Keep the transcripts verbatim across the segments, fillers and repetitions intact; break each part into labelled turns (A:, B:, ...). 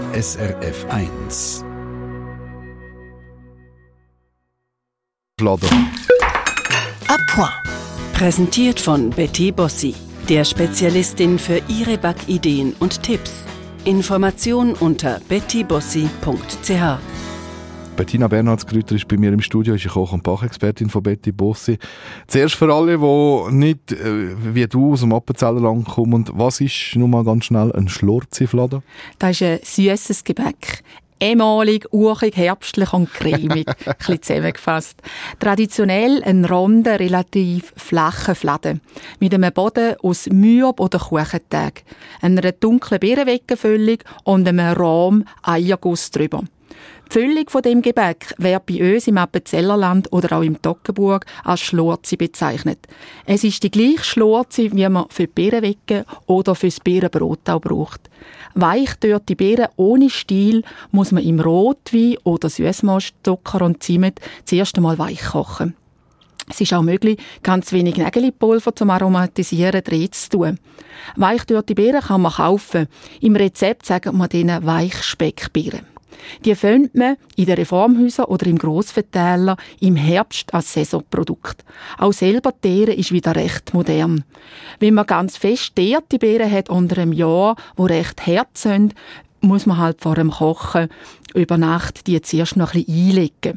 A: S R F eins.
B: A point. Präsentiert von Betty Bossi, der Spezialistin für Ihre Backideen und Tipps. Informationen unter betty bossi punkt c h.
C: Bettina Bernhardsgrüter ist bei mir im Studio, ist eine Koch- und Bachexpertin von Betty Bossi. Zuerst für alle, die nicht äh, wie du aus dem Appenzellerland kommen, was ist nun mal ganz schnell ein Schlurzi-Fladen?
D: Das ist ein süßes Gebäck. Ehemalig, urig, herbstlich und cremig. Ein bisschen zusammengefasst. Traditionell ein runder, relativ flacher Fladen. Mit einem Boden aus Mühab oder Kuchenteig. Einer dunklen Birnenweckenfüllung und einem Rahm Eierguss drüber. Die Füllung von dem Gebäck wird bei uns im Appenzellerland oder auch im Toggenburg als Schlurzi bezeichnet. Es ist die gleiche Schlurzi, wie man für die Birnenwecke oder für das Birnenbrot auch braucht. Weich dörrte Beeren ohne Stiel muss man im Rotwein oder Süssmost, Zucker und Zimt zuerst einmal weich kochen. Es ist auch möglich, ganz wenig Nägelipulver zum Aromatisieren drin zu tun. Weichdörrte Beeren kann man kaufen. Im Rezept sagen wir denen Weichspeckbeeren. Die findet man in den Reformhäusern oder im Grossverteiler im Herbst als Saisonprodukt. Auch selber Teeren ist wieder recht modern. Wenn man ganz fest teerte Beeren hat unter einem Jahr, die recht hart sind, muss man halt vor dem Kochen über Nacht die zuerst noch ein bisschen einlegen.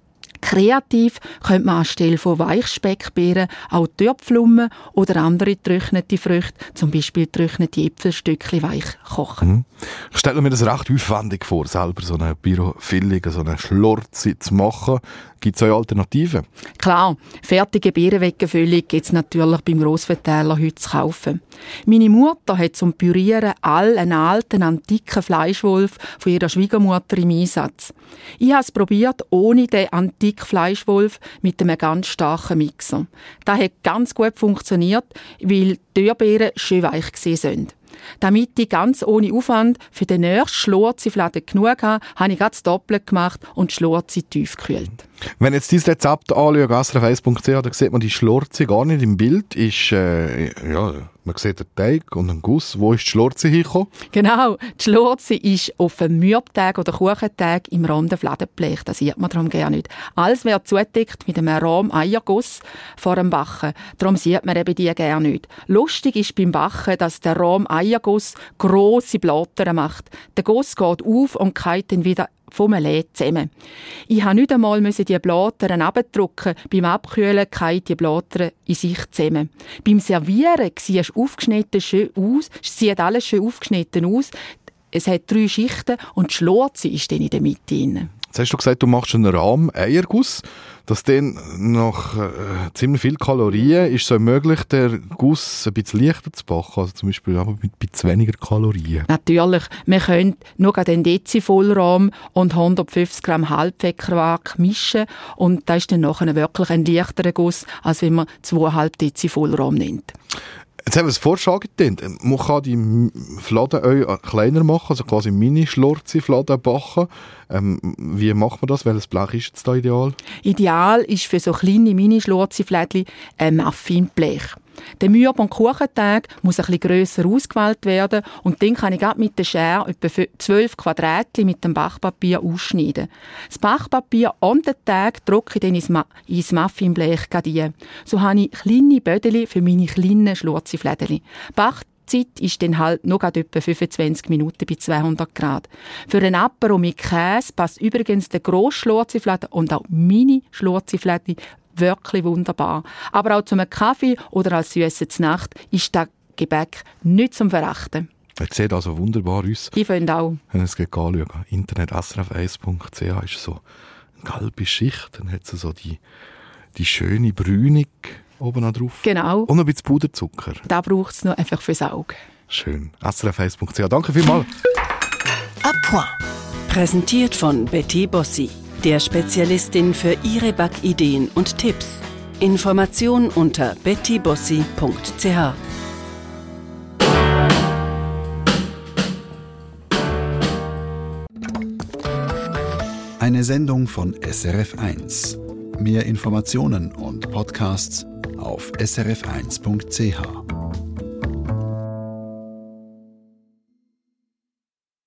D: Kreativ könnte man anstelle von Weichspeckbeeren auch Türpflummen oder andere getrocknete Früchte, zum Beispiel getrocknete Äpfelstückchen, weich kochen.
C: Mhm. Ich stelle mir das recht aufwendig vor, selber so eine Bürofilling, so eine Schlurzi zu machen. Gibt es auch Alternativen?
D: Klar, fertige Birnenweckenfüllung gibt es natürlich beim Grossverteiler heute zu kaufen. Meine Mutter hat zum Pürieren all einen alten, antiken Fleischwolf von ihrer Schwiegermutter im Einsatz. Ich habe es probiert ohne den antiken Fleischwolf mit einem ganz starken Mixer. Das hat ganz gut funktioniert, weil die Türbeeren schön weich sind. Damit ich ganz ohne Aufwand für den nächsten Schlurzi-Fladen genug habe, habe ich das doppelt gemacht und die Schlurzi tief gekühlt.
C: Wenn jetzt dieses Rezept anschaut, s r f eins punkt c h, dann sieht man die Schlurzi gar nicht im Bild. Ist, äh, ja, man sieht den Teig und einen Guss. Wo ist die Schlurzi hingekommen?
D: Genau, die Schlurzi ist auf einem Mürbteig oder Kuchenteig im runden Fladenblech. Das sieht man darum gerne nicht. Alles wird zugedeckt mit einem Rahm Eierguss vor dem Backen. Darum sieht man eben die gerne nicht. Lustig ist beim Backen, dass der Rahm Eierguss grosse Blattern macht. Der Guss geht auf und geht dann wieder vom Led zusammen. Ich musste nicht einmal die Blattern abdrücken. Beim Abkühlen fallen die Blattern in sich zusammen. Beim Servieren sieht es aufgeschnitten schön aus, sieht alles schön aufgeschnitten aus. Es hat drei Schichten und die Schlurzi ist dann in der Mitte drin.
C: Jetzt hast du gesagt, du machst einen Rahm Eierguss. Das dann nach äh, ziemlich viel Kalorien ist es möglich, den Guss ein bisschen leichter zu backen, also zum Beispiel aber mit ein bisschen weniger Kalorien.
D: Natürlich, wir können nur den Dezi Vollrahm und hundertfünfzig Gramm Halbfetterwag mischen und das ist dann nachher wirklich ein leichterer Guss, als wenn man zwei Komma fünf Dezi Vollrahm nimmt.
C: Jetzt haben wir es vorgeschlagen. Man kann die Fladen auch kleiner machen, also quasi Mini-Schlurzi-Fladen backen. Ähm, wie macht man das? Welches Blech ist jetzt da ideal?
D: Ideal ist für so kleine Mini-Schlurzi-Flädchen ein Muffinblech. Der Mühab- und Kuchenteig muss ein bisschen grösser ausgewählt werden und dann kann ich gerade mit der Schere etwa zwölf Quadratchen mit dem Backpapier ausschneiden. Das Backpapier und den Teig drücke ich dann ins, Ma- ins Muffinblech ein. So habe ich kleine Bödeli für meine kleinen Schlurzi-Flädchen. Backzeit ist dann halt noch etwa fünfundzwanzig Minuten bei zweihundert Grad. Für ein Apero mit Käse passt übrigens der grosse Schlurzi-Fladen und auch Mini-Schlurzi-Flädchen wirklich wunderbar. Aber auch zum Kaffee oder als Süße zur Nacht ist das Gebäck nicht zum Verachten.
C: Er sieht also wunderbar aus.
D: Ich finde auch.
C: Wenn ihr es anschaut, Internet s r f eins punkt c h ist so eine gelbe Schicht, dann hat es so die, die schöne Brünung oben drauf.
D: Genau.
C: Und ein bisschen Puderzucker.
D: Da braucht es noch einfach fürs Auge.
C: Schön. s r f eins punkt c h. Danke vielmals.
B: A point. Präsentiert von Betty Bossi, der Spezialistin für Ihre Backideen und Tipps. Informationen unter betty bossi punkt c h.
A: Eine Sendung von S R F eins. Mehr Informationen und Podcasts auf s r f eins punkt c h.